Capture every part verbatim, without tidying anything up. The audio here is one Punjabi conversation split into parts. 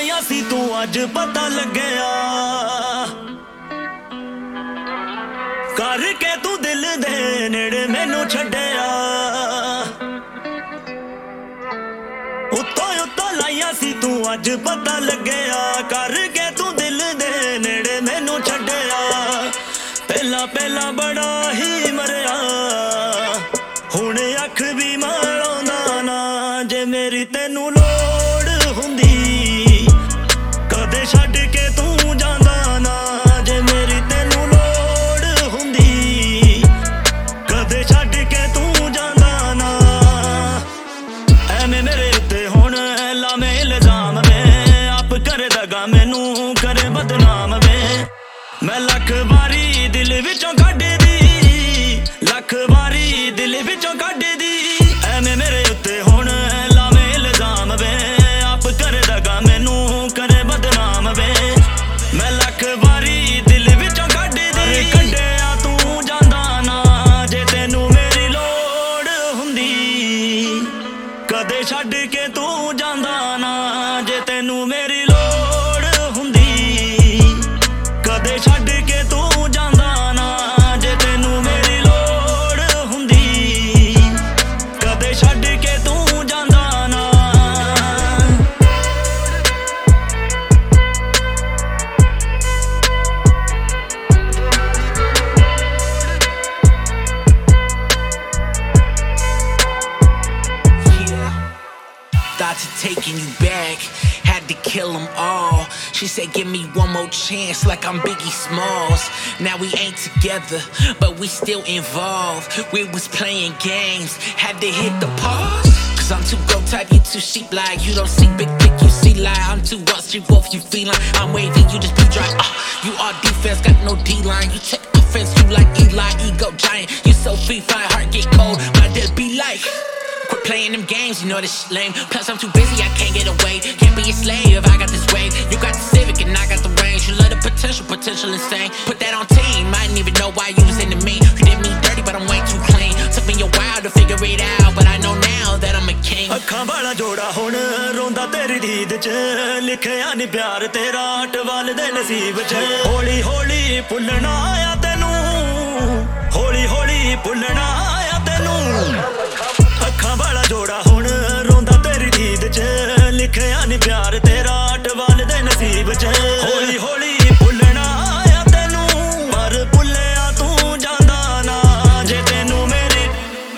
ਲਾਈਆਂ ਸੀ ਤੂੰ ਅੱਜ ਪਤਾ ਲੱਗਿਆ ਕਰਕੇ ਤੂੰ ਦਿਲ ਦੇ ਨੇੜੇ ਮੈਨੂੰ ਛੱਡਿਆ ਉੱਤੋਂ ਉੱਤੋਂ ਲਾਈਆਂ ਸੀ ਤੂੰ ਅੱਜ ਪਤਾ ਲੱਗਿਆ ਕਰਕੇ ਤੂੰ ਦਿਲ ਦੇ ਨੇੜੇ ਮੈਨੂੰ ਛੱਡਿਆ ਪਹਿਲਾਂ ਪਹਿਲਾਂ ਬੜਾ ਹੀ ਮਰਿਆ ਹੁਣ ਅੱਖ ਵੀ ਮਾਰੋਂਦਾ ਨਾ ਜੇ ਮੇਰੀ ਤੈਨੂੰ ਲੋੜ ਹੁੰਦੀ ਕਦੇ ਛੱਡ ਕੇ ਤੂੰ ਜਾਂਦਾ ਨਾ ਜੇ ਮੇਰੀ ਤੈਨੂੰ ਲੋੜ ਹੁੰਦੀ ਕਦੇ ਛੱਡ ਕੇ ਤੂੰ ਜਾਂਦਾ ਨਾ ਐਵੇਂ ਮੇਰੇ ਉੱਤੇ ਹੁਣ ਲਾਵੇਂ ਇਲਜ਼ਾਮ ਵੇ ਆਪ ਕਰੇ ਦਗਾ ਮੈਨੂੰ ਕਰੇ ਬਦਨਾਮ ਵੇ ਮੈਂ ਲੱਖ ਵਾਰੀ ਦਿਲ ਵਿੱਚੋਂ ਕੱਢਦੀ ਲੱਖ ਵਾਰੀ ਦਿਲ ਵਿੱਚੋਂ ਕੱਢਦੀ ਐਵੇਂ ਮੇਰੇ ਉੱਤੇ ਹੁਣ ਲਾਵੇਂ ਇਲਜ਼ਾਮ ਵੇ ਆਪ ਕਰੇ ਦਗਾ ਮੈਨੂੰ ਕਰੇ ਬਦਨਾਮ ਵੇ ਮੈਂ ਲੱਖ ਵਾਰੀ ਦਿਲ ਵਿੱਚੋਂ ਕੱਢਦੀ ਕੱਢਿਆ ਤੂੰ ਜਾਂਦਾ ਨਾ ਜੇ ਤੈਨੂੰ ਮੇਰੀ ਲੋੜ ਹੁੰਦੀ ਕਦੇ ਛੱਡ ਕੇ ਤੂੰ ਜਾਂਦਾ ਨਾ ਜੇ ਤੈਨੂੰ ਮੇਰੀ ਲੋੜ ਹੁੰਦੀ ਕਦੇ ਛੱਡ ਕੇ ਤੂੰ ਜਾਂਦਾ ਨਾ ਜੇ ਤੈਨੂੰ ਮੇਰੀ ਲੋੜ ਹੁੰਦੀ ਕਦੇ ਛੱਡ ਕੇ ਤੂੰ ਜਾਂਦਾ ਨਾ Thoughts of taking you back, had to kill them all. She said give me one more chance like I'm Biggie Smalls. Now we ain't together, but we still involved. We was playing games, had to hit the pause. Cause I'm too go type, you too sheep like. You don't see big pick, you see lie. I'm too Wall Street wolf, you feline. I'm wavy, you just be dry. uh, You are defense, got no D-line. You take offense, you like Eli, ego giant. You so free, fire, heart get cold. My death be like quit playing them games, you know this shit lame. Plus I'm too busy, I can't get away. Can't be a slave, I got this wave. You got the Civic and I got the range. You love the potential, potential insane. Put that on team, I didn't even know why you was into me. You did me dirty, but I'm way too clean. Took me a while to figure it out, but I know now that I'm a king. ਅੱਖਾਂ ਵਾਲਾ ਜੋੜਾ ਹੁਣ ਰੋਂਦਾ ਤੇਰੀ ਦੀਦ ਚ ਲਿਖਿਆ ਨੀ ਪਿਆਰ ਤੇਰਾ ਟਵਾਲ ਦੇ ਨਸੀਬ ਚ ਹੌਲੀ ਹੌਲੀ ਭੁੱਲਣਾ ਆਇਆ ਤੈਨੂੰ ਹੌਲੀ ਹੌਲੀ ਭੁੱਲਣਾ ਆਇਆ ਤੈਨੂੰ ਅੱਖਾਂ ਵਾਲਾ ਜੋੜਾ ਹੁਣ ਰੋਂਦਾ ਤੇਰੀ ਦੀਦ ਚ ਲਿਖਿਆ ਨੀ ਪਿਆਰ ਤੇਰਾ ਟਵਾਲ ਦੇ ਨਸੀਬ ਚ ਹੌਲੀ ਹੌਲੀ ਭੁੱਲਣਾ ਆਇਆ ਤੈਨੂੰ ਪਰ ਭੁੱਲਿਆ ਤੂੰ ਜਾਂਦਾ ਨਾ ਜੇ ਤੈਨੂੰ ਮੇਰੀ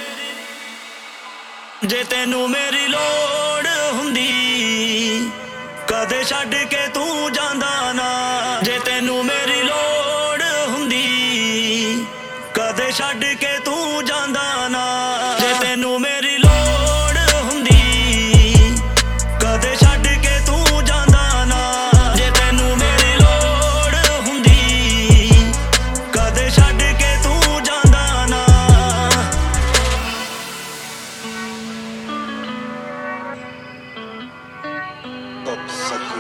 ਜੇ ਤੈਨੂੰ ਮੇਰੀ ਲੋੜ ਹੁੰਦੀ ਕਦੇ ਛੱਡ ਕੇ ਤੂੰ ਜਾਂਦਾ ਨਾ ਜੇ ਤੈਨੂੰ ਮੇਰੀ ਲੋੜ ਹੁੰਦੀ ਕਦੇ ਛੱਡ ਕੇ ਤੂੰ ਜਾਂਦਾ ਨਾ ਜੇ ਤੈਨੂੰ ਮੇਰੀ ਲੋੜ ਹੁੰਦੀ ਕਦੇ ਛੱਡ ਕੇ ਤੂੰ ਜਾਂਦਾ ਨਾ ਜੇ ਤੈਨੂੰ ਮੇਰੀ ਲੋੜ ਹੁੰਦੀ ਕਦੇ ਛੱਡ ਕੇ ਤੂੰ ਜਾਂਦਾ ਨਾ Top secret.